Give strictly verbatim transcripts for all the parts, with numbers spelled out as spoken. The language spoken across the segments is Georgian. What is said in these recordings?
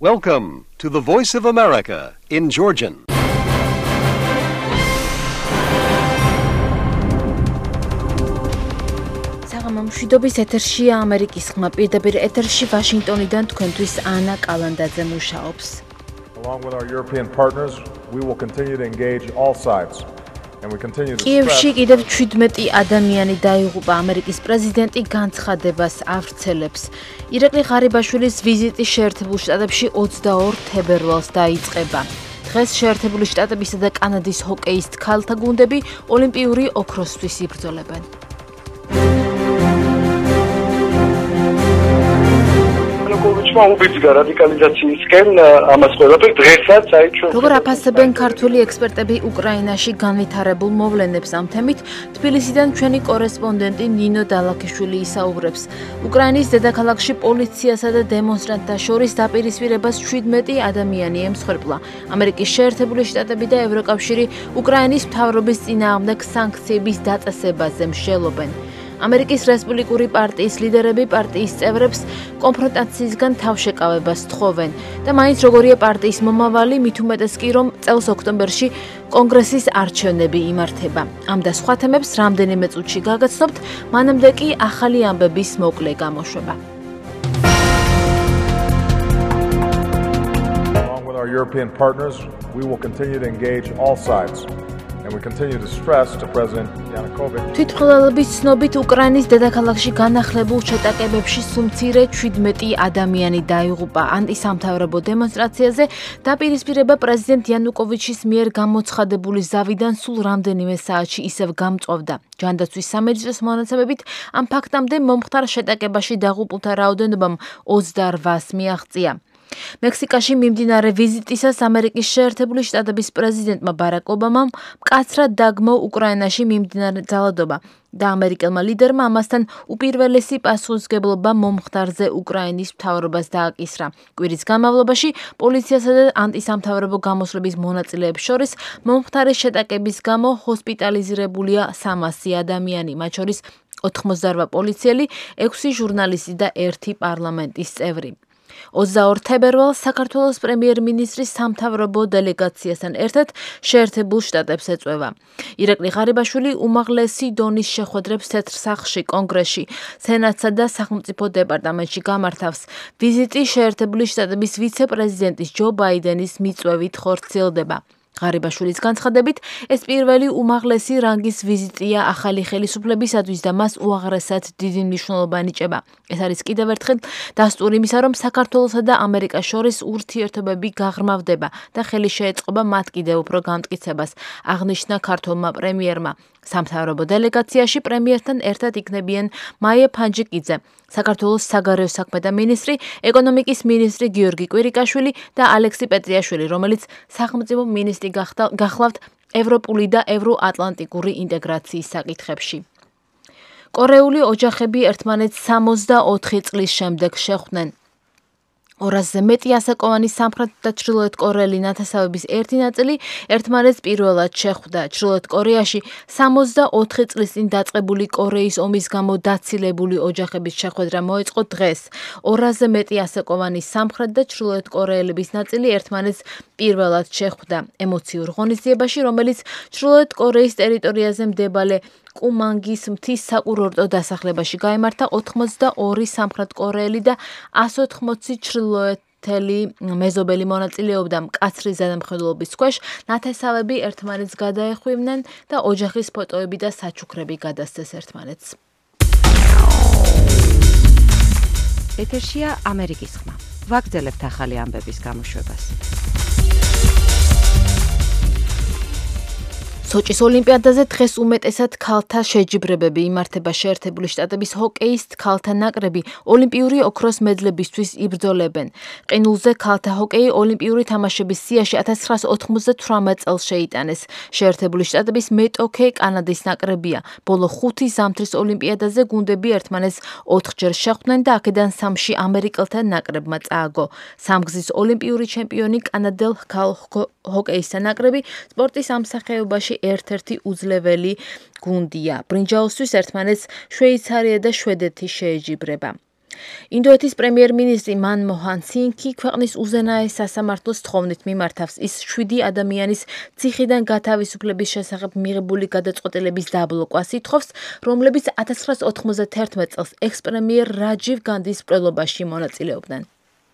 Welcome to the Voice of America in Georgian. მშვიდობის ეთერშია ამერიკის ხმა პირდაპირ ეთერში ვაშინგტონიდან თქვენთვის ანა კალანდაძე მუშაობს. Along with our European partners, we will continue to engage all sides. And we continue to კიევში კიდევ შვიდმეტი ადამიანი დაიღუპა. ამერიკის პრეზიდენტი განცხადებას ავრცელებს. ირაკლი ღარიბაშვილის ვიზიტი შეერთებულ შტატებში ოცდაორ თებერვალს დაიწყება. დღეს შეერთებული შტატებისა და კანადის ჰოკეის ქალთა გუნდები ოლიმპიური ოქროსთვის იბრძოლებენ. როგორ აფასებენ ქართული ექსპერტები უკრაინაში განვითარებულ მოვლენებს ამ თემით, თბილისიდან ჩვენი კორესპონდენტი ნინო დალაქიშვილი ისაუბრებს. უკრაინის დედაქალაქში პოლიციასა და დემონსტრანტთა შორის დაპირისპირებას შვიდმეტი ადამიანი ემსხვერპლა. ამერიკის შეერთებული შტატები და ევროკავშირი უკრაინის მთავრობის წინააღმდეგ სანქციების დაწესებაზე მსჯელობენ. ამერიკის რესპუბლიკური პარტიის ლიდერები პარტიის წევრებს კონფრონტაციისგან თავშეკავებას თხოვენ და მაინც როგორია პარტიის მომავალი, მით უმეტეს კი რომ წელს ოქტომბერში კონგრესის არჩევნები იმართება. ამ და სხვა თემებს რამდენიმე წუთში გაგაცნობთ, მანამდე კი ახალი ამბების მოკლე გამოშვება. Along with our European partners, we will continue to engage all sides. And we continue to stress to President Yanukovych. თვითმხილველების ცნობით უკრაინის დედაქალაქში განახლებულ შეტაკებებში სულ-მცირე შვიდმეტი ადამიანი დაიღუპა. ანტისამთავრობო დემონსტრაციაზე დაპირისპირება პრეზიდენტ იანუკოვიჩის მიერ გამოცხადებული ზავიდან სულ რამდენიმე საათში ისევ გამწვავდა. ჯანდაცვის სამინისტროს მონაცემებით ამ ფაქტამდე მომხდარ შეტაკებაში დაღუპულთა რაოდენობამ ოცდაორი მიაღწია. მექსიკაში მიმდინარე ვიზიტისას ამერიკის შეერთებული შტატების პრეზიდენტმა ბარაკ ობამამ მკაცრად დაგმო უკრაინაში მიმდინარე ძალადობა და ამერიკელმა ლიდერმა ამასთან უპირველესი პასუხისმგებლობა მომხდარზე უკრაინის მთავრობას დააკისრა. კვირის განმავლობაში პოლიციასა და ანტისამთავრობო გამოსვლების მონაწილეებს შორის მომხდარი შეტაკების გამო ჰოსპიტალიზირებულია სამასი ადამიანი, მათ შორის ოთხმოცდაორ პოლიციელი, ექვსი ჟურნალისტი და ერთი პარლამენტის წევრი. ოცდაორ თებერვალს საქართველოს პრემიერ-მინისტრის სამთავრობო დელეგაციასთან ერთად შეერთებულ შტატებს ეწვევა. ირაკლი ღარიბაშვილი უმაღლესი დონის შეხვედრებს თეთრ სახლში, კონგრესში, სენატსა და სახელმწიფო დეპარტამენტში გამართავს. ვიზიტი შეერთებული შტატების ვიცე-პრეზიდენტის ჯო ბაიდენის მიწვევით ხორციელდება. ღარიბაშვილის განცხადებით, ეს პირველი უმაღლესი რანგის ვიზიტია ახალი ხელისუფლებისათვის და მას უაღრესად დიდი მნიშვნელობა ენიჭება. ეს არის კიდევ ერთხელ დასტური იმისა, რომ საქართველოსა და ამერიკას შორის ურთიერთობები გაღრმავდება და ხელი შეეწყობა მათ კიდევ უფრო გამტკიცებას, აღნიშნა ქართველმა პრემიერმა. სამთავრობო დელეგაციაში პრემიერთან ერთად იქნებიან მაია ფანჯიკიძე, საქართველოს საგარეო საქმეთა მინისტრი, ეკონომიკის მინისტრი გიორგი კვირიკაშვილი და ალექსი პეტრიაშვილი, რომელიც სახელმწიფო მინისტრი გახლავთ ევროპული და ევროატლანტიკური ინტეგრაციის საკითხებში. კორეული ოჯახები ერთმანეთს სამოცდაოთხი წლის შემდეგ შეხვდნენ. ორასზე მეტი ასაკოვანი სამხრეთ და ჩრდილოეთ კორეელი ნათესავების ერთი ნაწილი ერთმანეთს პირველად შეხვდა. ჩრდილოეთ კორეაში სამოცდაოთხი წლის წინ დაწყებული კორეის ომის გამო დაცილებული ოჯახების შეხვედრა მოეწყო დღეს. ორასზე მეტი ასაკოვანი სამხრეთ და ჩრდილოეთ კორეელების ნაწილი ერთმანეთს პირველად შეხვდა. ემოციურ ღონისძიებაში, რომელიც ჩრდილოეთ კორეის ტერიტორიაზე მდებარე კუმანგის მთის საკურორტო დასახლებაში გაიმართა, ოთხმოცდაორი სამხრეთ კორეელი და εκατს ოთხმოცი ჩრდილოეთელი მეზობელი მონაწილეობდა მკაცრი ზედამხედველობის ქვეშ. ნათესავები ერთმანეთს გადაეხვივნენ და ოჯახის ფოტოები და საჩუქრები გადასცეს ერთმანეთს. ეთერშია ამერიკის ხმა. ვაგრძელებთ ახალი ამბების გამოშვებას. სოჭის ოლიმპიადაზე დღეს უმეტესად ქალთა შეჯიბრებები იმართება. შეერთებული შტატების ჰოკეის ქალთა ნაკრები ოლიმპიური ოქროს მედლებისთვის იბრძოლებენ. ყინულზე ქალთა ჰოკეი ოლიმპიური თამაშების სიაში ათას ცხრაასა ოთხმოცდათვრამეტ წელს შეიტანეს. შეერთებული შტატების მეტოქე კანადის ნაკრებია. ბოლო ხუთი ზამთრის ოლიმპიადაზე გუნდები ერთმანეთს ოთხჯერ შეხვდნენ და აქედან სამში ამერიკელთა ნაკრებმა წააგო. სამგზის ოლიმპიური ჩემპიონი კანადელ ქალ ჰოკეისთა ნაკრები სპორტის ამ სახეობაში ერთ-ერთი უძლეველი გუნდია. ბრინჯაოსთვის ერთმანეთს შვეიცარია და შვედეთი შეეჯიბრება. ინდოეთის პრემიერ-მინისტრი მანმოჰან სინგი ქვეყნის უზენაეს სასამართლოს თხოვნით მიმართავს ის შვიდი ადამიანის ციხიდან გათავისუფლების შესახებ მიღებული გადაწყვეტილების დაბლოკვას ითხოვს, რომლებიც ათას ცხრაასი ოთხმოცდათერთმეტ წელს ექს-პრემიერ რაჯივ განდის მკვლელობაში მონაწილეობდნენ.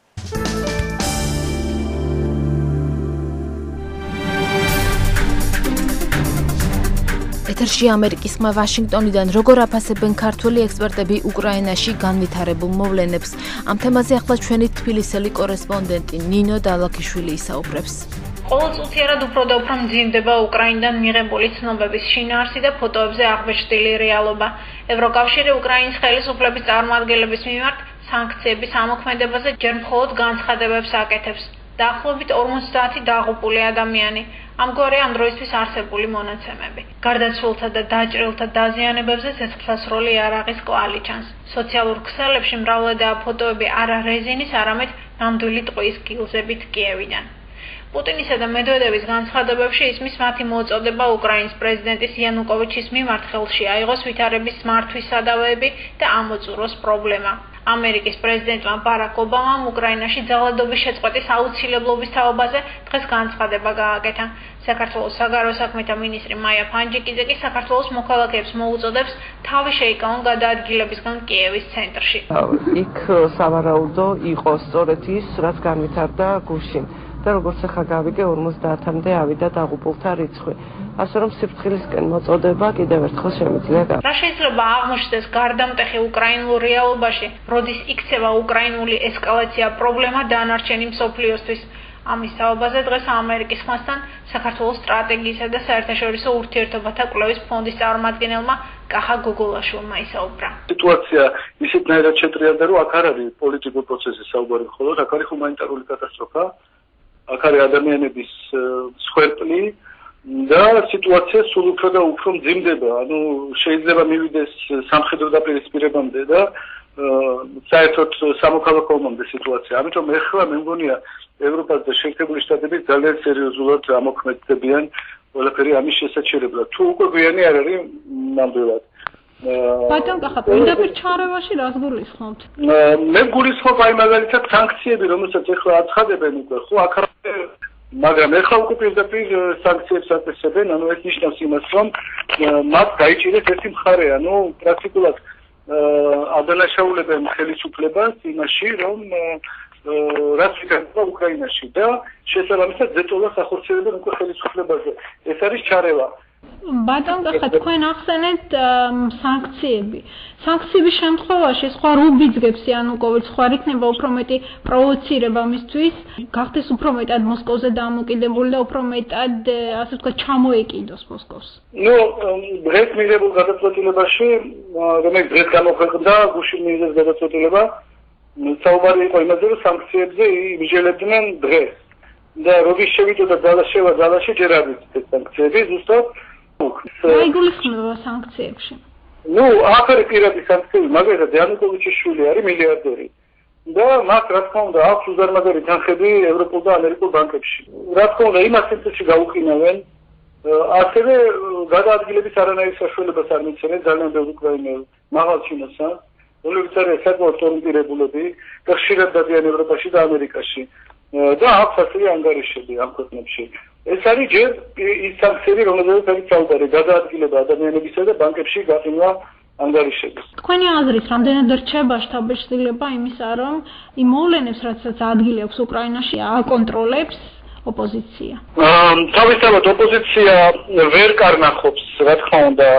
ეთერში ამერიკის ხმა ვაშინგტონიდან როგორ აფასებენ ქართველი ექსპერტები უკრაინაში განვითარებულ მოვლენებს. ამ თემაზე ახლა ჩვენი თბილისელი კორესპონდენტი ნინო დალაქიშვილი ისაუბრებს. ყოველწუთიერად უფრო და უფრო მძიმდება უკრაინიდან მიღებული ცნობების შინაარსი და ფოტოებზე აღბეჭდილი რეალობა. ევროკავშირი უკრაინის ხელისუფლების წარმომადგენლების მიმართ სანქციების ამოქმედებაზე ჯერ მხოლოდ განცხადებებს აკეთებს. დაახლოებით ორმოცდაათი დაღუპული ადამიანი. ამგვარია ამ დროისთვის არსებული მონაცემები. გარდაცვლილთა და დაჭრილთა დაზიანებებზე ცეცხლსას როლი არ აღის კვალი ჩანს. სოციალურ ქსელებში მრავლადაა ფოტოები არა რეზინის, არამედ ნამდვილი ტყვის გილზებით კიევიდან. პუტინისა და მედვედევის განცხადებებში ისმის მათი მოწოდება უკრაინის პრეზიდენტის იანუკოვიჩის მიმართ ხელში აიღოს ვითარების მართვის სადავეები და ამოწუროს პრობლემა. ამერიკის პრეზიდენტმა ბარაკ ობამამ უკრაინაში ძალადობის შეწყვეტის აუცილებლობის თაობაზე დღეს განცხადება გააკეთა. საქართველოს საგარეო საქმეთა მინისტრი მაია ფანჯიკიძე კი საქართველოს მოქალაქეებს მოუწოდებს თავი შეიკავონ გადაადგილებისგან კიევის ცენტრში. იქ სავარაუდო იყო სწორედ ის, რაც განვითარდა გუშინ. და როგორც ახლა გავიგე ორმოცდაათამდე ავიდა დაღუპულთა რიცხვი. ასე რომ სიფრთხილისკენ მოწოდება კიდევ ერთხელ შემიძლია გა. რა შეიძლება აღმოჩნდეს გარდამტეხი უკრაინულ რეალობაში, როდის იქცევა უკრაინული ესკალაცია პრობლემა დანარჩენი მსოფლიოსთვის. ამის თაობაზე დღეს ამერიკის ხმასთან საქართველოს სტრატეგიისა და საერთაშორისო ურთიერთობათა კვლევის ფონდის წარმომადგენელმა კახა გოგოლაშვილმა ისაუბრა. სიტუაცია ისეთნაირად შეტრიალდა, რომ აქ არ არის პოლიტიკური პროცესის საუბარი, ხოლო აქ არის ჰუმანიტარული კატასტროფა. აქ არის ადამიანების სხერპლი და სიტუაცია სულ უფრო და უფრო მძიმდება. ანუ შეიძლება მივიდეს სამხედრო დაპირისპირებამდე და საერთოდ სამოქალაქო ომამდე სიტუაცია. ამიტომ ეხლა მე მგონია ევროპას და შეერთებული შტატები ძალიან სერიოზულად ამოქმედებიან ყველაფერი ამის შესაჩერებლად. თუ უკვე გვიანი არ არის ნამდვილად. ბატონ კახა, პირდაპირ ჩარევაში რას გულისხმობთ? მე გულისხმობ აი მაგალითად სანქციები, რომელსაც ეხლა აცხადებენ უკვე, ხო, აქ მაგრამ ეხლა უკვე პირდაპირ სანქციებს აწესებენ, ანუ ეს ნიშნავს იმას, რომ მათ გაიჭირეს ერთი მხარე, ანუ პრაქტიკულად ადანაშაულებენ ხელისუფლებას იმაში, რომ რაც იქნება უკრაინაში და შესაბამისად ზეწოლას ახორციელებენ უკვე ხელისუფლებაზე. ეს არის ჩარევა. ბატონ კახა, თქვენ ახსენეთ სანქციები. სანქციების შემთხვევაში სხვა რუბიძგებს იანუკოვიჩ, სხვა იქნება უფრო მეტი პროვოცირება მისთვის, გახდეს უფრო მეტად მოსკოვზე დამოკიდებული და უფრო მეტად, ასე ვთქვათ, ჩამოეკიდოს მოსკოვს. ნუ დღეს მიღებულ გადაწყვეტილებაში, რომელიც დღეს გამოქვეყნდა, გუშინ მიღეს გადაწყვეტილება, საუბარი იყო იმაზე, რომ სანქციებზე იმსჯელებდნენ დღეს. და როდის შევიდოდა ძალაშევა ძალაში ჯერ არ ვიცით ეს სანქციები, ზუსტად რა იგულისხმება სანქციებში? ნუ აქ არის პირადი სანქციები, მაგალითად იანუკოვიჩის შვილი არის მილიარდერი. და მას რა თქმა უნდა აქვს უზარმაზარი თანხები ევროპულ და ამერიკულ ბანკებში. რა თქმა უნდა იმას ცენტრში გაუყინავენ, ასევე გადაადგილების არანაირ საშუალებას არ მიცემენ ძალიან ბევრი უკრაინელი მაღალ ჩინოსა, რომლებიც არის საკმაოდ ორიენტირებულები და ხშირად დადიან ევროპაში და ამერიკაში. და აქვს ასევე ანგარიშები ამ ქვეყნებში. ეს არის ჯერ ის სანქციები, რომელზეც არის საუბარი, გადაადგილება ადამიანებისა და ბანკებში გაყინვა ანგარიშები. თქვენი აზრით, რამდენად რჩება შთაბეჭდილება იმისა, რომ იმ მოვლენებს, რასაც ადგილი აქვს უკრაინაში, აკონტროლებს ოპოზიცია? თავისთავად ოპოზიცია ვერ კარნახობს, რა თქმა უნდა,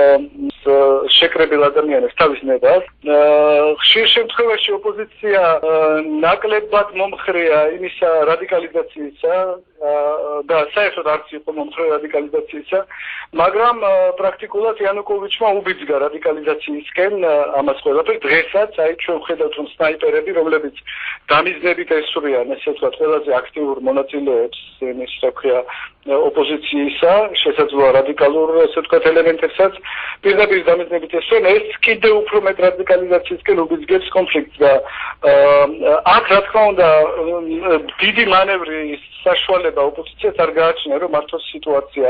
შეკრებილ ადამიანებს თავის ნებას. ხშირ შემთხვევაში ოპოზიცია ნაკლებად მომხრეა იმისა რადიკალიზაციისა და საერთოდ არც იყო მომხრე რადიკალიზაციისა, მაგრამ პრაქტიკულად იანუკოვიჩმა უბიძგა რადიკალიზაციისკენ ამას ყველაფერს. დღესაც აი ჩვენ ვხედავთ რომ სნაიპერები, რომლებიც დამიზნებით ესვრიან, ესე ვთქვათ, ყველაზე აქტიურ მონაწილეებს, იმის რა ქვია, ოპოზიციისა, შესაძლოა რადიკალურ ესე ვთქვათ ელემენტებსაც პირდაპირ დამეձნებით ესვენ, ეს კიდევ უფრო მეტ რადიკალიზაციისკენ უბიძგებს კონფლიქტს და აქ რა თქმა უნდა დიდი მანევრის საშუალება ოპოზიციას არ გააჩნია, რომ მართოს სიტუაცია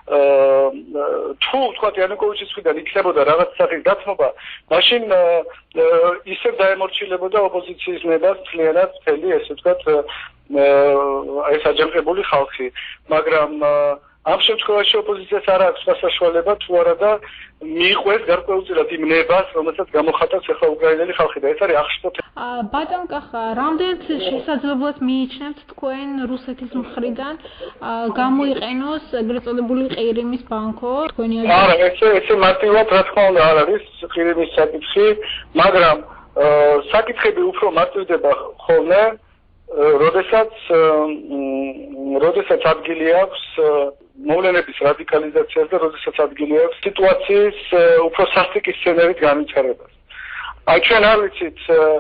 თუ ვთქვათ იანუკოვიჩის მხრიდან იქნებოდა რაღაც სახის დათმობა, მაშინ ისევ დაემორჩილებოდა ოპოზიციის ნებას მთლიანად მთელი ესე ვთქვათ ეს აჯანყებული ხალხი, მაგრამ ამ შემთხვევაში ოპოზიციას არ აქვს საშუალება თუ არა და მიიყვეს გარკვეულწილად იმ ნებას, რომელსაც გამოხატავს ახლა უკრაინელი ხალხი და ეს არის აღშფოთება. ბატონ კახა, რამდენად შესაძლებლად მიიჩნევთ თქვენ რუსეთის მხრიდან გამოიყენოს ეგრეთ წოდებული ყირიმის ბანკო თქვენი აზრით? არა, ესე ესე მარტივად რა თქმა უნდა არ არის ყირიმის საკითხი, მაგრამ საკითხები უფრო მარტივდება ხოლმე როდესაც როდესაც ადგილი აქვს მოვლენების რადიკალიზაციას და როდესაც ადგილი აქვს სიტუაციის უფრო სასტიკი სცენარით განვითარებას. აი ჩვენ არ ვიცით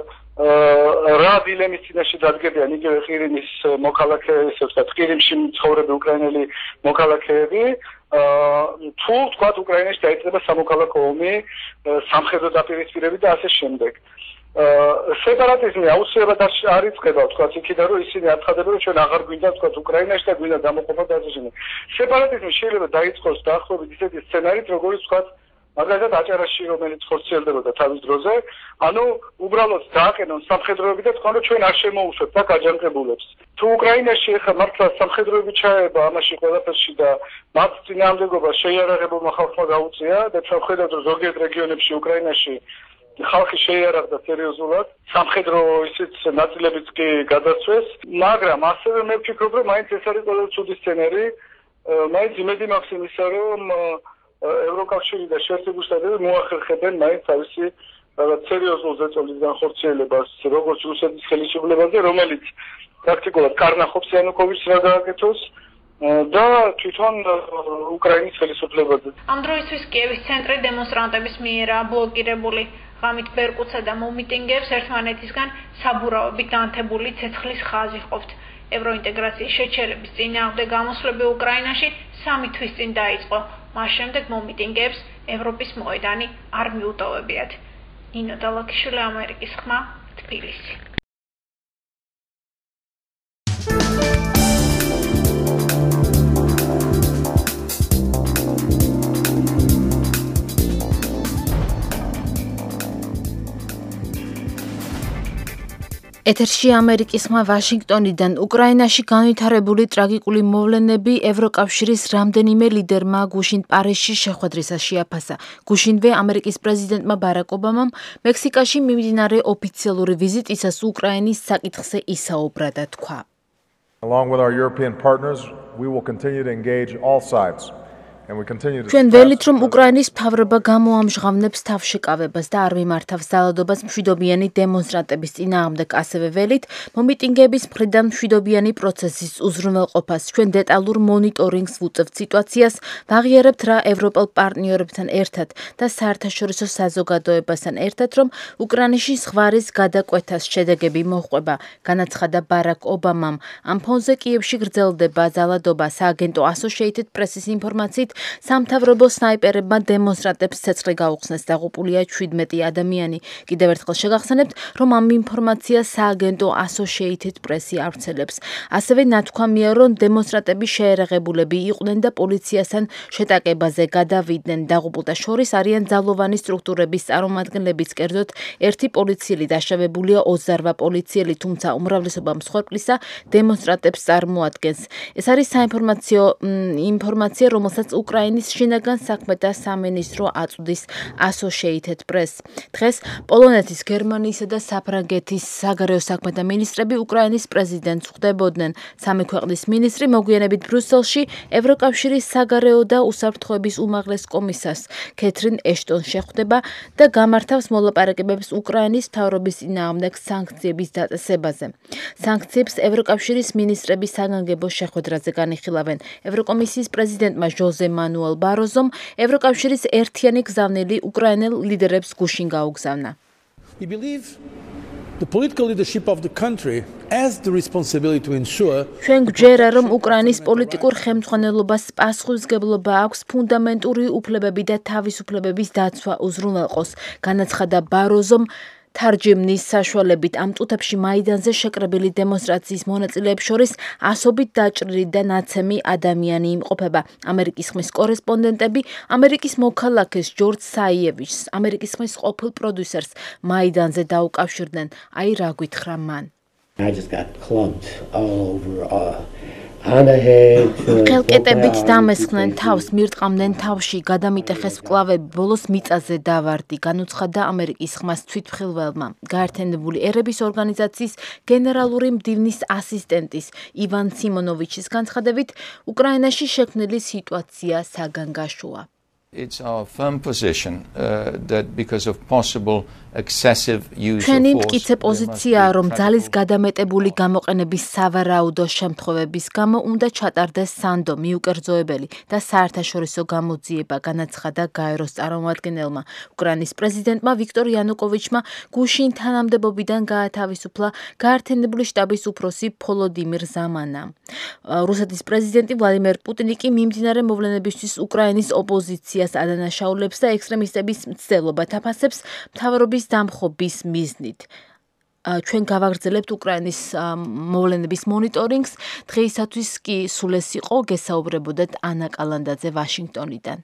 რა დილემის წინაშე დადგებიან იგივე ყირიმის მოქალაქეები, ესე ვთქვათ, ყირიმში მცხოვრები უკრაინელი მოქალაქეები, თუ ვთქვათ უკრაინაში დაიწყება სამოქალაქო ომი, სამხედრო დაპირისპირები და ასე შემდეგ. სეპარატიზმი აუცილებლად არ იწყება, ვთქვათ, იქიდან რომ ისინი აცხადებენ, რომ ჩვენ აღარ გვინდა, ვთქვათ, უკრაინაში და გვინდა გამოყოფა და ასე შემდეგ. სეპარატიზმი შეიძლება დაიწყოს დაახლოებით ისეთი სცენარით, როგორც ვთქვათ, მაგალითად აჭარაში, რომელიც ხორციელდებოდა თავის დროზე, ანუ უბრალოდ დააყენონ სამხედროები და თქვენ რომ ჩვენ არ შემოუშვებთ აქ აჯანყებულებს. თუ უკრაინაში ახლა მართლა სამხედროები ჩაება ამაში ყველაფერში და მათ წინააღმდეგობა შეიარაღებულმა ხალხმა გაუწია და ჩვენ ვხედავთ, რომ ზოგიერთ რეგიონებში უკრაინაში ხალხი შეიარაღდა სერიოზულად, სამხედრო ისიც ნაწილებიც კი გადაწვეს, მაგრამ ასევე მე ვფიქრობ, რომ მაინც ეს არის ყველაზე ცუდი სცენარი, მაინც იმედი მაქვს იმისა, რომ ევროკავშირი და შეერთებული შტატები მოახერხებენ მაინც თავისი რაღაც სერიოზულ ზეწოლის განხორციელებას, როგორც რუსეთის ხელისუფლებაზე, რომელიც პრაქტიკულად კარნახობს იანუკოვიჩს რა გააკეთოს და თვითონ უკრაინის ხელისუფლებაზე. ამ დროისთვის კიევის ცენტრი დემონსტრანტების მიერაა ბლოკირებული. ღამით ბერკუტსა და მომიტინგეებს ერთმანეთისგან საბურავებით განთებული ცეცხლის ხაზი ყოფთ. ევროინტეგრაციის შეჩერების წინააღმდეგ გამოსვლები უკრაინაში სამი თვის წინ დაიწყო. მას შემდეგ მომიტინგეებს ევროპის მოედანი არ მიუტოვებიათ. ნინო დალაქიშვილი, ამერიკის ხმა, თბილისი. ეთერში ამერიკის ხმა ვაშინგტონიდან. უკრაინაში განვითარებული ტრაგიკული მოვლენები ევროკავშირის რამდენიმე ლიდერმა გუშინ პარიზში შეხვედრისას შეაფასა. გუშინვე ამერიკის პრეზიდენტმა ბარაკ ობამამ მექსიკაში მიმდინარე ოფიციალური ვიზიტისას უკრაინის საკითხზე ისაუბრა და თქვა. Along with our European partners, we will continue to engage all sides. ჩვენ ველით, რომ უკრაინის მთავრობა გამოამჟღავნებს თავშეკავებას და არ მიმართავს ძალადობას მშვიდობიანი დემონსტრანტების წინააღმდეგ, ასევე ველით, მომიტინგეების მხრიდან მშვიდობიანი პროცესის უზრუნველყოფას. ჩვენ დეტალურ მონიტორინგს ვუწევთ სიტუაციას, ვაღიარებთ რა ევროპელ პარტნიორებთან ერთად და საერთაშორისო საზოგადოებასთან ერთად, რომ უკრაინაში ზღვარის გადაკვეთას შედეგები მოჰყვება, განაცხადა ბარაკ ობამამ. ამ ფონზე კიევში გრძელდება ძალადობა. სააგენტო Associated Press-ის ინფორმაციით სამთავრობო სნაიპერებმა დემონსტრანტებს ცეცხლი გაუხსნეს, დაღუპულია ჩვიდმეტი ადამიანი. კიდევ ერთხელ შეგახსენებთ, რომ ამ ინფორმაციას სააგენტო Associated Press-ი ავრცელებს. ასევე ნათქვამია, რომ დემონსტრანტები შეერაღებულები იყვნენ და პოლიციასთან შეტაკებაზე გადავიდნენ. დაღუპულთა შორის არიან ძალოვანი სტრუქტურების წარმომადგენლებიც, კერძოდ ერთი პოლიციელი დაშავებულია ოცდაოთხ პოლიციელი, თუმცა უმრავლესობა მსხვერპლისა დემონსტრანტებს წარმოადგენს. ეს არის საინფორმაციო ინფორმაცია, რომელსაც უკრაინის შინაგან საქმეთა სამინისტრო აწვდის Associated Press. დღეს პოლონეთის, გერმანიისა და საფრანგეთის საგარეო საქმეთა მინისტრები უკრაინის პრეზიდენტს ხვდებოდნენ. სამი ქვეყნის მინისტრი მოგვიანებით ბრიუსელში ევროკავშირის საგარეო და უსაფრთხოების უმაღლეს კომისარს კეთრინ ეშტონს შეხვდება და გამართავს მოლაპარაკებებს უკრაინის მთავრობის წინააღმდეგ სანქციების დაწესებაზე. სანქციებს ევროკავშირის მინისტრები საგანგებო შეხვედრაზე განიხილავენ. ევროკომისიის პრეზიდენტმა ჟოზე მანუელ ბაროზომ— ევროკავშირის ერთიანი გზავნილი უკრაინელ ლიდერებს გუშინ გაუგზავნა. The political leadership of the country has the responsibility to ensure ჩვენ გვჯერა რომ უკრაინის პოლიტიკურ ხელმძღვანელობას პასუხისმგებლობა აქვს ფუნდამენტური უფლებები და თავისუფლებების დაცვა უზრუნველყოს, განაცხადა ბაროზომ თარჯიმნის საშუალებით ამ წუთებში მაიდანზე შეკრებილი დემონსტრაციის მონაწილეებს შორის ასობით დაჭრილი და ნაცემი ადამიანი იმყოფება. ამერიკის ხმის კორესპონდენტები ამერიკის მოქალაქეს ჯორჯ საიევიჩს, ამერიკის ხმის ყოფილ პროდიუსერს მაიდანზე დაუკავშირდნენ. აი რა გითხრა მან. I just got clubbed all over uh, on the head. კელკეტებით დამესხნენ თავს, მირტყამდნენ თავში, გადამიტეხეს მკლავები, ბოლოს მიწაზე დავარდი, განუცხადა ამერიკის ხმას თვითმხილველმა. გაერთიანებული ერების ორგანიზაციის გენერალური მდივნის ასისტენტის ივან სიმონოვიჩის განცხადებით, უკრაინაში შექმნილი სიტუაცია საგანგაშოა. It's our firm position uh, that because of possible excessive use of ჩვენი force მტკიცე პოზიციაა, რომ ძალის გადამეტებული გამოყენების სავარაუდო შემთხვევების გამო უნდა ჩატარდეს სანდო, მიუკერძოებელი და საერთაშორისო გამოძიება, განაცხადა გაეროს წარმომადგენელმა. უკრაინის პრეზიდენტმა ვიქტორ იანუკოვიჩმა გუშინ თანამდებობიდან გაათავისუფლა გაერთიანებული შტაბის უფროსი ვოლოდიმირ ზამანა. რუსეთის პრეზიდენტი ვლადიმერ პუტინი კი მიმდინარე მოვლენებისთვის უკრაინის ოპოზიციას ადანაშაულებს და ექსტრემისტების მცდელობად აფასებს მთავრობის დამხობის მიზნით. ჩვენ გავაგრძელებთ უკრაინის მოვლენების მონიტორინგს. დღეისათვის კი სულ ეს იყო, გესაუბრებოდათ ანა კალანდაძე ვაშინგტონიდან.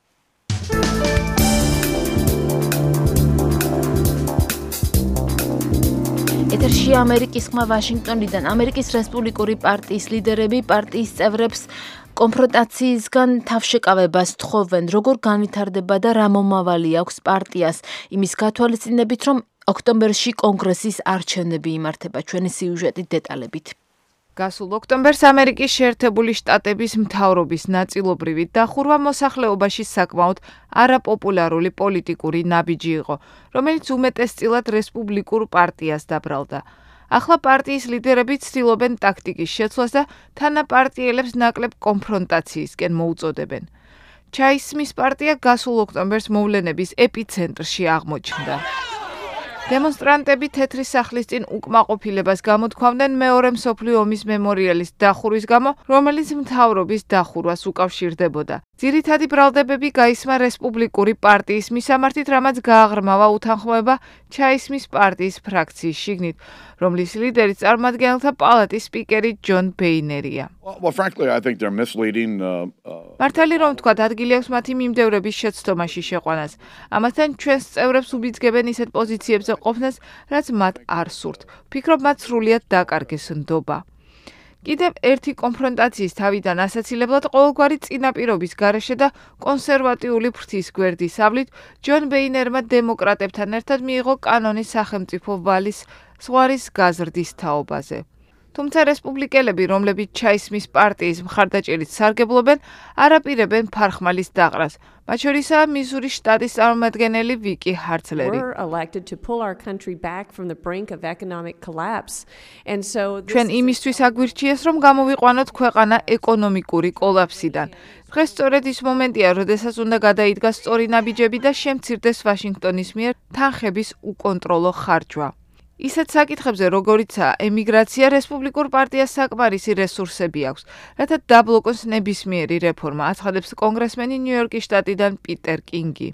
ეთერში ამერიკის ხმა ვაშინგტონიდან. ამერიკის რესპუბლიკური პარტიის ლიდერები პარტიის წევრებს კონფრონტაციისგან თავშეკავებას თხოვენ, როგორ განვითარდება და რა მომავალი აქვს პარტიას, იმის გათვალისწინებით, რომ ოქტომბერში კონგრესის არჩევნები იმართება. ჩვენი სიუჟეტით დეტალებით. გასულ ოქტომბერს ამერიკის შეერთებული შტატების მთავრობის ნაწილობრივი დახურვა მოსახლეობაში საკმაოდ არაპოპულარული პოლიტიკური ნაბიჯი იყო, რომელიც უმეტესწილად რესპუბლიკურ პარტიას დაბრალდა. ახლა პარტიის ლიდერები ცდილობენ ტაქტიკის შეცვლას და თანაპარტიელებს ნაკლებ კონფრონტაციისკენ მოუწოდებენ. ჩაისმის პარტია გასულ ოქტომბერს მოვლენების ეპიცენტრში აღმოჩნდა. დემონსტრანტები თეთრი სახლის წინ უკმაყოფილებას გამოთქვამდნენ მეორე მსოფლიო ომის მემორიალის დახურვის გამო, რომელიც მთავრობის დახურვას უკავშირდებოდა. ძირითადი ბრალდებები გაისმა რესპუბლიკური პარტიის მისამართით, რამაც გააღრმავა უთანხმოება ჩაისმის პარტიის ფრაქციის შიგნით, რომლის ლიდერი წარმომადგენელთა პალატის სპიკერი ჯონ ბეინერია. Well, frankly, I think they're misleading. Uh, uh... მართალი რომ თქვა, ადგილი აქვს მათი მიმდევრების შეცდომაში შეყვანას. ამასთან ჩვენს წევრებს უბიძგებენ ისეთ პოზიციებზე ყოფნას, რაც მათ არ სურთ. ვფიქრობ, მათ სრულიად დაკარგეს ნდობა. კიდევ ერთი კონფრონტაციის თავიდან ასაცილებლად ყოველგვარი წინაპირობის გარეშე და კონსერვატიული ფრთის გვერდის ავლით ჯონ ბეინერმა დემოკრატებთან ერთად მიიღო კანონი სახელმწიფო ვალის ზღვარის გაზრდის თაობაზე. თუმცა რესპუბლიკელები, რომლებიც ჩაისმის პარტიის მხარდაჭერით სარგებლობენ, არაპირებენ ფარხმალის დაყრას. მათ შორისაა მიზურის შტატის წარმომადგენელი ვიკი ჰარცლერი. ჩვენ იმისთვის აგვირჩიეს, რომ გამოვიყვანოთ ქვეყანა ეკონომიკური კოლაფსიდან. დღეს სწორედ ის მომენტია, როდესაც უნდა გადაიდგას სწორი ნაბიჯები და შემცირდეს ვაშინგტონის მიერ თანხების უკონტროლო ხარჯვა. ისეთ საკითხებზე, როგორიცაა ემიგრაცია, რესპუბლიკურ პარტიას საკმარისი რესურსები აქვს, რათა დაბლოკოს ნებისმიერი რეფორმა, აცხადებს კონგრესმენი ნიუ-იორკის შტატიდან პიტერ კინგი.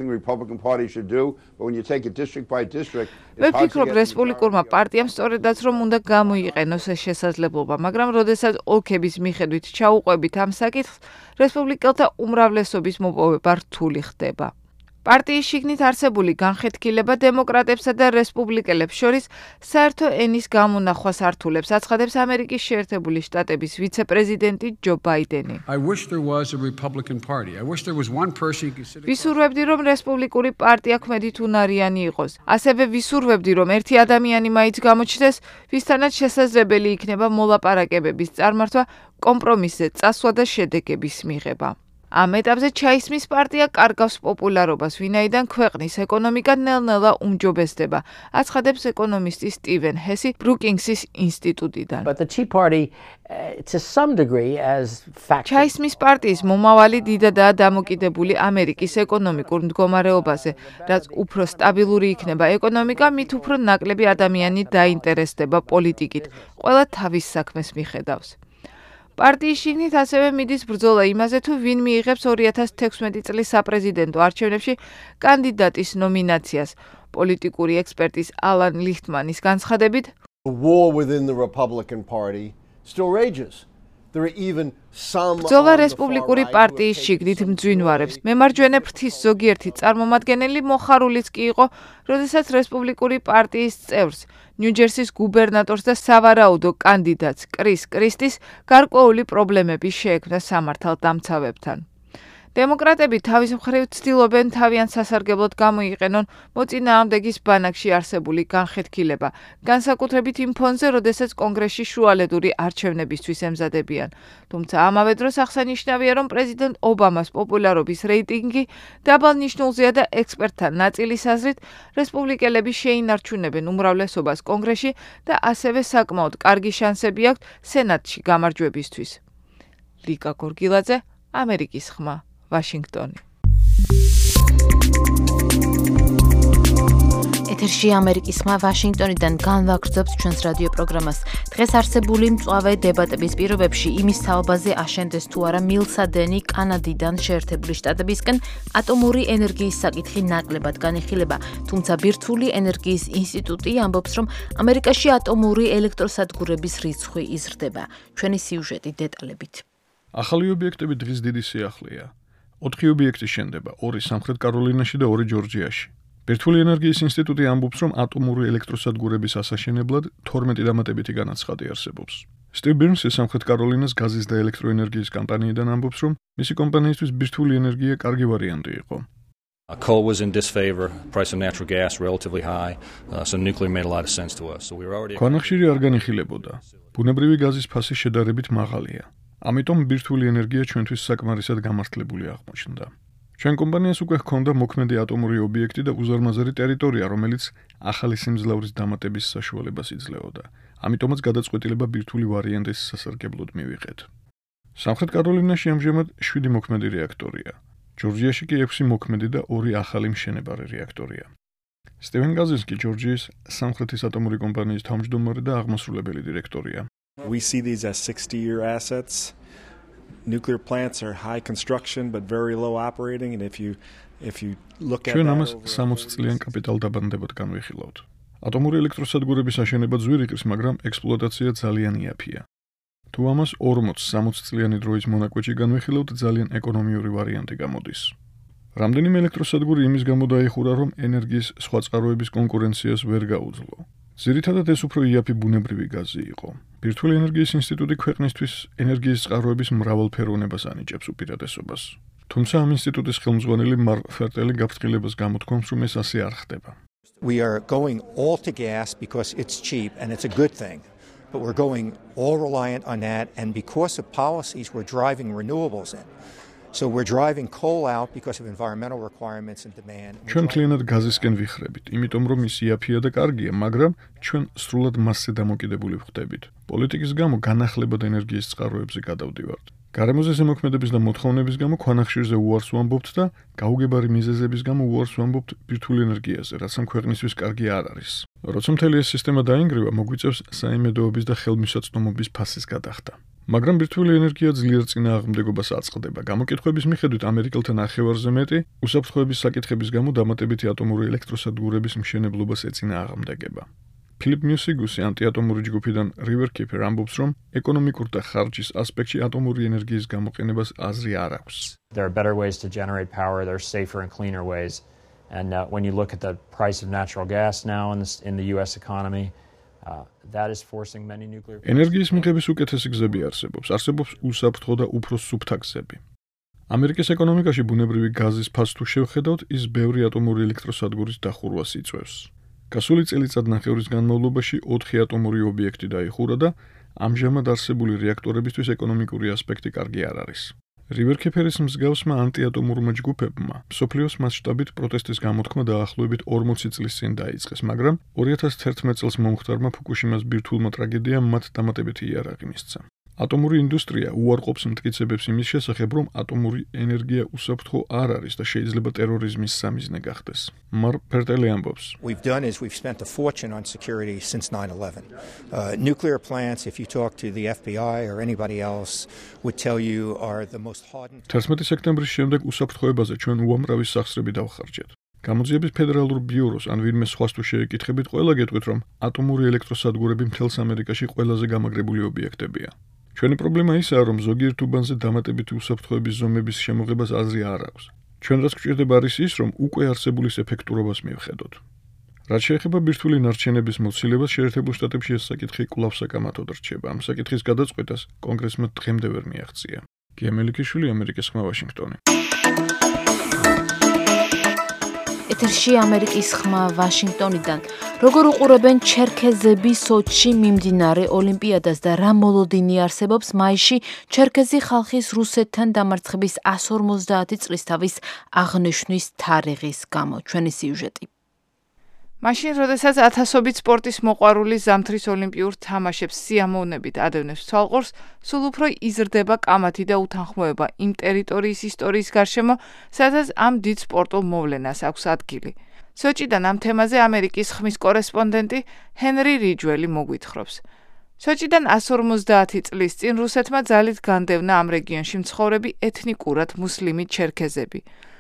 მე ვფიქრობ, რესპუბლიკურმა პარტიამ სწორედაც რომ უნდა გამოიყენოს ეს შესაძლებლობა, მაგრამ როდესაც ოლქების მიხედვით ჩაუყვებით ამ საკითხს, რესპუბლიკელთა უმრავლესობის მოპოვება რთული ხდება. პარტიის შიგნით არსებული განხეთქილება დემოკრატებსა და რესპუბლიკელებს შორის საერთო ენის გამონახვას ართულებს, აცხადებს ამერიკის შეერთებული შტატების ვიცე-პრეზიდენტი ჯო ბაიდენი. ვისურვებდი, რომ რესპუბლიკური პარტია ქმედით უნარიანი იყოს. ასევე ვისურვებდი, რომ ერთი ადამიანი მაინც გამოჩნდეს, ვისთანაც შესაძლებელი იქნება მოლაპარაკებების წარმართვა, კომპრომისზე წასვლა და შედეგების მიღება. ამ ეტაპზე ჩაისმის პარტია კარგავს პოპულარობას, ვინაიდან ქვეყნის ეკონომიკა ნელ-ნელა უმჯობესდება, აცხადებს ეკონომისტი სტივენ ჰესი ბრუკინგსის ინსტიტუტიდან. But the Tea Party, uh, to some degree, as fact. ჩაისმის პარტიის მომავალი დიდადაა დამოკიდებული ამერიკის ეკონომიკურ მდგომარეობაზე, რაც უფრო სტაბილური იქნება ეკონომიკა, მით უფრო ნაკლები ადამიანი დაინტერესდება პოლიტიკით, ყველა თავის საქმეს მიხედავს. პარტიის შიგნით ასევე მიდის ბრძოლა იმაზე, თუ ვინ მიიღებს ორი ათას თექვსმეტი წლის საპრეზიდენტო არჩევნებში კანდიდატის ნომინაციას. პოლიტიკური ექსპერტის ალან ლიხტმანის განცხადებით, The war within the Republican Party still rages. There are even some ბრძოლა რესპუბლიკური პარტიის შიგნით მძვინვარებს. მემარჯვენე ფრთის ზოგიერთი წარმომადგენელი მოხარულიც კი იყო, როდესაც რესპუბლიკური პარტიის წევრს, ნიუ-ჯერსის გუბერნატორს და სავარაუდო კანდიდატს კრის კრისტის გარკვეული პრობლემები შეექმნა სამართალდამცავებთან. დემოკრატები თავის მხრივ ცდილობენ თავიანთ სასარგებლოდ გამოიყენონ მოწინააღმდეგის ბანაკში არსებული განხეთქილება, განსაკუთრებით იმ ფონზე, როდესაც კონგრესში შუალედური არჩევნებისთვის ემზადებიან. თუმცა ამავე დროს აღსანიშნავია, რომ პრეზიდენტ ობამას პოპულარობის რეიტინგი დაბალნიშნულზეა და ექსპერტთა ნაწილის აზრით, რესპუბლიკელები შეინარჩუნებენ უმრავლესობას კონგრესში და ასევე საკმაოდ კარგი შანსები აქვთ სენატში გამარჯვებისთვის. ლიკა გორგილაძე, ამერიკის ხმა. ვაშინგტონი. ეთერში ამერიკის ხმა ვაშინგტონიდან განვაგრძობთ ჩვენს რადიო პროგრამას. დღეს არსებული მწვავე დებატების პირობებში იმის თაობაზე აშენდეს თუ არა მილსადენი კანადიდან შეერთებული შტატებისკენ ატომური ენერგიის საკითხი ნაკლებად განიხილება, თუმცა ბირთვული ენერგიის ინსტიტუტი ამბობს, რომ ამერიკაში ატომური ელექტროსადგურების რიცხვი იზრდება. ჩვენი სიუჟეტი დეტალებით. ახალი ობიექტები დღის დიდი სიახლეა. ოთხი ობიექტი შენდება, ორი სამხრეთ კაროლინაში და ორი ჯორჯიაში. ბირთვული ენერგიის ინსტიტუტი ამბობს, რომ ატომური ელექტროსადგურების ასაშენებლად თორმეტი დამატებითი განაცხადი არსებობს. სტივ ბირნსი სამხრეთ კაროლინას გაზის და ელექტროენერგიის კომპანიიდან ამბობს, რომ მისი კომპანიისთვის ბირთვული ენერგია კარგი ვარიანტი იყო. Coal was in disfavor, price of natural gas relatively high, uh, so nuclear made a lot of sense to us. So we were already ქვანახშირი არ განიხილებოდა. ბუნებრივი გაზის ფასი შედარებით მაღალია. ამიტომ ბირთვული ენერგია ჩვენთვის საკმარისად გამართლებული აღმოჩნდა. ჩვენ კომპანიას უკვე ჰქონდა მოქმედი ატომური ობიექტი და უზარმაზარი ტერიტორია, რომელიც ახალი სიმძლავრის დამატების საშუალებას იძლეოდა. ამიტომაც გადაწყვეტილება ბირთვული ვარიანტის სასარგებლოდ მივიღეთ. სამხრეთ კაროლინაში ამჟამად შვიდი მოქმედი რეაქტორია. ჯორჯიაში კი ექვსი მოქმედი და ორი ახალი მშენებარე რეაქტორია. სტივენ გაზინსკი ჯორჯიის სამხრეთის ატომური კომპანიის თავმჯდომარე და აღმასრულებელი დირექტორია. We see these as sixty-year assets. Nuclear plants are high construction but very low operating, and if you if you look at ჩვენ ამას სამოცი წლიან კაპიტალდაბანდებად განვიხილავთ. ატომური ელექტროსადგურების აშენება ძვირი ყრის, მაგრამ ექსპლუატაცია ძალიან იაფია. თუ ამას ორმოც სამოცი წლიანი დროის მონაკვეთში განვიხილავთ, ძალიან ეკონომიური ვარიანტი გამოდის. რამდენიმე ელექტროსადგური იმის გამო დაიხურა, რომ ენერგიის სხვა წყაროების კონკურენციას ვერ გაუძლო. ძირითადად ეს უფრო იაფი ბუნებრივი გაზი იყო. ბირთვული ენერგიის ინსტიტუტი ქვეყნისთვის ენერგიის წყაროების მრავალფეროვნებას ანიჭებს უპირატესობას. თუმცა ამ ინსტიტუტის ხელმძღვანელი მარკ ფერტელი გაფრთხილებას გამოთქვამს, რომ ეს ასე არ ხდება. We are going all to gas because it's cheap and it's a good thing. But we're going all reliant on that, and because of policies we're driving renewables in. So we're driving coal out because of environmental requirements and demand. ჩვენ მთლიანად გაზისკენ ვიხრებით, იმიტომ რომ ის იაფია და კარგია, მაგრამ ჩვენ სრულად მასზე დამოკიდებული ვხდებით. პოლიტიკის გამო განახლებად ენერგიის წყაროებზე გადავდივართ. გარემოზე ზემოქმედების და მოთხოვნების გამო ქვანახშირზე უარს ვამბობთ და გაუგებარი მიზეზების გამო უარს ვამბობთ ბირთვულ ენერგიაზე, რაც ამ ქვეყნისთვის კარგი არ არის. როცა მთელი ეს სისტემა დაინგრევა, მოგვიწევს საიმედოობის და ხელმისაწვდომობის ფასის გადახდა. მაგრამ ბირთვული ენერგია ძლიერ წინააღმდეგობას აწყდება. გამოკითხვების მიხედვით ამერიკელთა ნახევარზე მეტი უსაფრთხოების საკითხების გამო დამატებითი ატომური ელექტროსადგურების მშენებლობას ეწინააღმდეგება. ფილიპ მიუსიგუსი ანტიატომური ჯგუფიდან Riverkeeper ამბობს, რომ ეკონომიკურ და ხარჯის ასპექტში ატომური ენერგიის გამოყენებას აზრი არ აქვს. There are better ways to generate power, there are safer and cleaner ways. And uh, when you look at the price of natural gas now in the, in the U S economy, uh, that is forcing many nuclear ენერგიის მიღების უკეთესი გზები არსებობს. არსებობს უსაფრთხო და უფრო სუფთა გზები. ამერიკის ეკონომიკაში ბუნებრივი გაზის ფასს თუ შევხედავთ, ის ბევრი ატომური ელექტროსადგურის დახურვას იწვევს. გასული წელიწადნახევრის განმავლობაში ოთხი ატომური ობიექტი დაიხურა და ამჟამად არსებული რეაქტორებისთვის ეკონომიკური ასპექტი კარგი არ არის. რივერქეფერის მსგავსმა ანტიატომურმა ჯგუფებმა მსოფლიოს მასშტაბით პროტესტის გამოთქმა დაახლოებით ორმოცი წლის წინ დაიწყეს, მაგრამ ორი ათას თერთმეტ წელს მომხდარმა ფუკუშიმას ბირთვულმა ტრაგედიამ მათ დამატებითი იარაღი მისცა. ატომური ინდუსტრია უარყოფს მტკიცებებს იმის შესახებ, რომ ატომური ენერგია უსაფრთხო არ არის და შეიძლება ტერორიზმის სამიზნე გახდეს. მარ ფერტელი ამბობს. We've done is we've spent a fortune on security since nine eleven. Uh, nuclear plants, if you talk to the F B I or anybody else, would tell you are the most hardened. თერთმეტი სექტემბრის შემდეგ უსაფრთხოებაზე ჩვენ უამრავი სახსრები დავხარჯეთ. გამოძიების ფედერალურ ბიუროს ან ვინმე სხვას თუ შეეკითხებით, ყველა გეტყვით, რომ ატომური ელექტროსადგურები მთელს ამერიკაში ყველაზე გამაგრებული ობიექტებია. ჩვენი პრობლემა ისაა, რომ ზოგიერთ უბანზე დამატებითი უსაფრთხოების ზომების შემოღებას აზრი არ აქვს. ჩვენ რაც გვჭირდება არის ის, რომ უკვე არსებულის ეფექტურობას მივხედოთ. რაც შეეხება ბირთვული ნარჩენების მოცილებას, შეერთებულ შტატებში ეს საკითხი კვლავ საკამათოდ რჩება. ამ საკითხის გადაწყვეტას კონგრესმა დღემდე ვერ მიაღწია. გია მელიქიშვილი, ამერიკის ხმა, ვაშინგტონი. ეთერში ამერიკის ხმა ვაშინგტონიდან. როგორ უყურებენ ჩერქეზები სოჩში მიმდინარე ოლიმპიადას და რა მოლოდინი არსებობს მაისში ჩერქეზი ხალხის რუსეთთან დამარცხების εκατს ორმოცდაათი წლისთავის აღნიშვნის თარიღის გამო. ჩვენი სიუჟეტი. მაშინ, როდესაც ათასობით სპორტის მოყვარული ზამთრის ოლიმპიურ თამაშებს სიამოვნებით ადევნებს თვალყურს, სულ უფრო იზრდება კამათი და უთანხმოება იმ ტერიტორიის ისტორიის გარშემო, სადაც ამ დიდ სპორტულ მოვლენას აქვს ადგილი. სოჭიდან ამ თემაზე ამერიკის ხმის კორესპონდენტი ჰენრი რიჯველი მოგვითხრობს. სოჭიდან εκατს ორმოცდაათი წლის წინ რუსეთმა ძალით განდევნა ამ რეგიონში მცხოვრები ეთნიკურად მუსლიმი ჩერქეზები.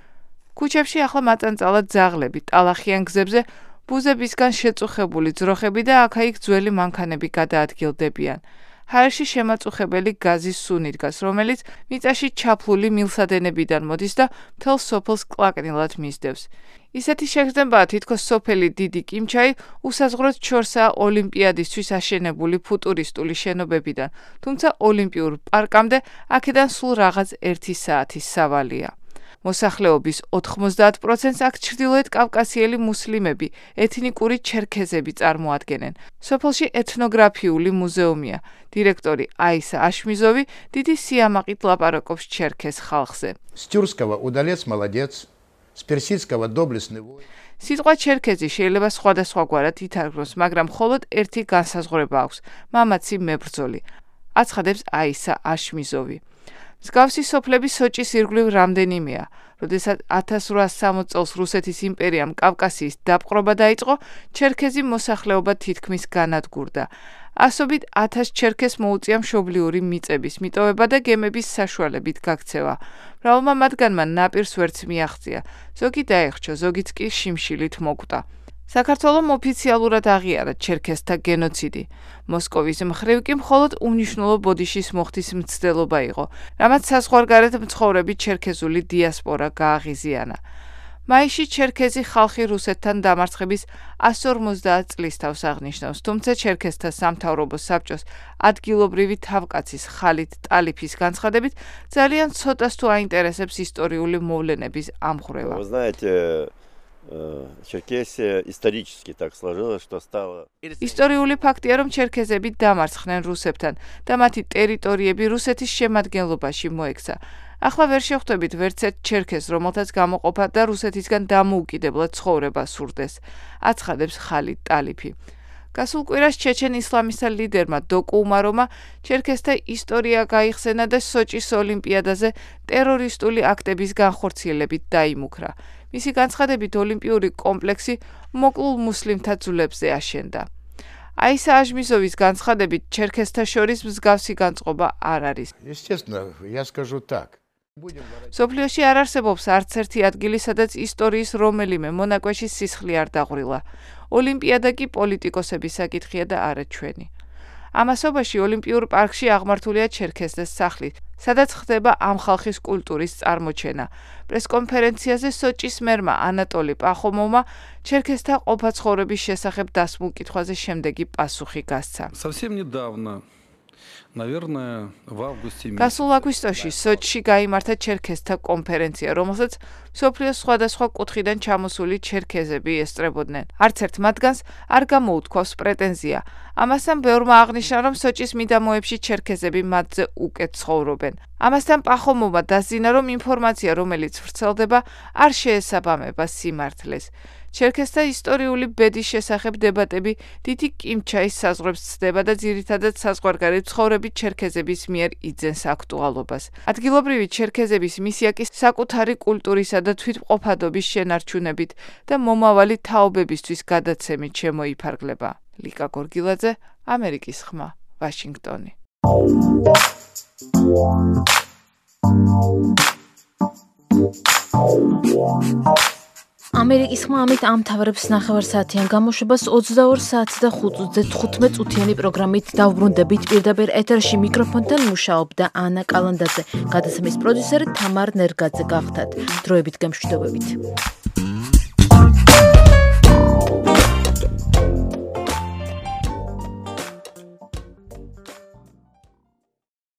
ქუჩებში ახლა მაწანწალად ძაღლები, ტალახიან გზებზე ბუზებისგან შეწუხებული ძროხები და აქა-იქ ძველი მანქანები გადაადგილდებიან. ჰაერში შემაწუხებელი გაზის სუნი დგას, რომელიც მიწაში ჩაფლული მილსადენებიდან მოდის და მთელ სოფელს კლაკნილად მისდევს. ისეთი შეგრძნებაა, თითქოს სოფელი დიდი კიმჩაი უსაზღვროდ ჩორსაა ოლიმპიადისთვის აშენებული ფუტურისტული შენობებიდან, თუმცა ოლიმპიურ პარკამდე აქედან სულ რაღაც ერთი საათის სავალია. მოსახლეობის ოთხმოცდაათ პროცენტს აქ ჩრდილოეთ კავკასიელი მუსლიმები, ეთნიკური ჩერქეზები წარმოადგენენ. სოფელში ეთნოგრაფიული მუზეუმია. დირექტორი აისა აშმიზოვი დიდი სიამაყით ლაპარაკობს ჩერქეზ ხალხზე. С тюркского удалец молодец, с персидского доблестный воин. სიტყვა ჩერქეზი შეიძლება სხვადასხვაგვარად ითარგმნოს, მაგრამ მხოლოდ ერთი განსაზღვრება აქვს: მამაცი მებრძოლი. აცხადებს აისა აშმიზოვი. მსგავსი სოფლები სოჭის ირგვლივ რამდენიმეა. როდესაც ათას რვაას სამოცდ წელს რუსეთის იმპერიამ კავკასიის დაპყრობა დაიწყო, ჩერქეზი მოსახლეობა თითქმის განადგურდა. ასობით ათას ჩერქეზს მოუწია მშობლიური მიწების მიტოვება და გემების საშუალებით გაქცევა. მრავალმა მათგანმა ნაპირს ვერც მიაღწია. ზოგი დაეხრჩო, ზოგიც კი შიმშილით მოკვდა. საქართველომ ოფიციალურად აღიარა ჩერქეზთა გენოციდი. მოსკოვის მხრივ კი მხოლოდ უმნიშვნელო ბოდიშის მოხდის მცდელობა იყო, რამაც საზღვარგარეთ მცხოვრები ჩერქეზული დიასპორა გააღიზიანა. მაისში ჩერქეზი ხალხი რუსეთთან დამარცხების εκατს ორმოცდაათ წლისთავს აღნიშნავს, თუმცა ჩერქეზთა სამთავრობო საბჭოს ადგილობრივი თავკაცის ხალით ტალიფის განცხადებით ძალიან ცოტას თუ აინტერესებს ისტორიული მოვლენების ამხვრევა. Черкесия исторически так сложилось, что стало. ისტორიული ფაქტია, რომ ჩერქეზები დამარცხდნენ რუსებთან და მათი ტერიტორიები რუსეთის შემადგენლობაში მოექცა. ახლა ვერ შევხვდებით ვერც ერთ ჩერქეზს, რომელთაც გამოყოფა და რუსეთისგან დამოუკიდებლად ცხოვრება სურდეს, აცხადებს ხალით ტალიფი. გასულ კვირას ჩეჩენ ისლამისტთა ლიდერმა დოკუ უმარომა ჩერქეზთა ისტორია გაიხსენა და სოჭის ოლიმპიადაზე ტერორისტული აქტების განხორციელებით დაიმუქრა. მისი განცხადებით ოლიმპიური კომპლექსი მოკლულ მუსლიმთა ძვლებზე აშენდა. აისა აშმიზოვის განცხადებით ჩერქეზთა შორის მსგავსი განწყობა არ არის. Естественно, я скажу так. სოფლიოში არ არსებობს არც ერთი ადგილი, სადაც ისტორიის რომელიმე მონაკვეთში სისხლი არ დაღვრილა. ოლიმპიადა კი პოლიტიკოსების საკითხია და არა ჩვენი. ამასობაში ოლიმპიურ პარკში აღმართულია ჩერქეზთა სახლი, სადაც ხდება ამ ხალხის კულტურის წარმოჩენა. პრესკონფერენციაზე სოჭის მერმა ანატოლი პახომოვმა ჩერქეზთა ყოფაცხოვრების შესახებ დასმულ კითხვაზე შემდეგი პასუხი გასცა. Совсем недавно Наверное, в августе месяце. გასულ აგვისტოში სოჩში გაიმართა ჩერქეზთა კონფერენცია, რომელსაც მსოფლიოს სხვადასხვა კუთხიდან ჩამოსული ჩერქეზები ესწრებოდნენ. არც ერთ მათგანს არ გამოუთქვავს პრეტენზია. ამასთან ბევრმა აღნიშნა, რომ სოჭის მიდამოებში ჩერქეზები მათზე უკეთ ცხოვრობენ. ამასთან პახომობა დაზინა, რომ ინფორმაცია, რომელიც ვრცელდება, არ შეესაბამება სიმართლეს. ჩერქეზთა ისტორიული ბედის შესახებ დებატები დიდი კიმჩაის საზღვრებს ცდება და ძირითადად საზღვარგარეთ მცხოვრები ჩერქეზების მიერ იძენს აქტუალობას. ადგილობრივი ჩერქეზების მისია კი საკუთარი კულტურისა და თვითმყოფადობის შენარჩუნებით და მომავალი თაობებისთვის გადაცემით შემოიფარგლება. ლიკა გორგილაძე, ამერიკის ხმა, ვაშინგტონი. ამერიკის ხმა ამით ამთავრებს ნახევარსაათიან გამოშვებას ოცდაორ საათს და ხუთ ოცდათხუთმეტ წუთიანი პროგრამით დავბრუნდებით პირდაპირ ეთერში მიკროფონთან მუშაობდა ანა კალანდაძე, გადაცემის პროდიუსერი თამარ ნერგაძე გახდათ. დროებით გემშვიდობებით.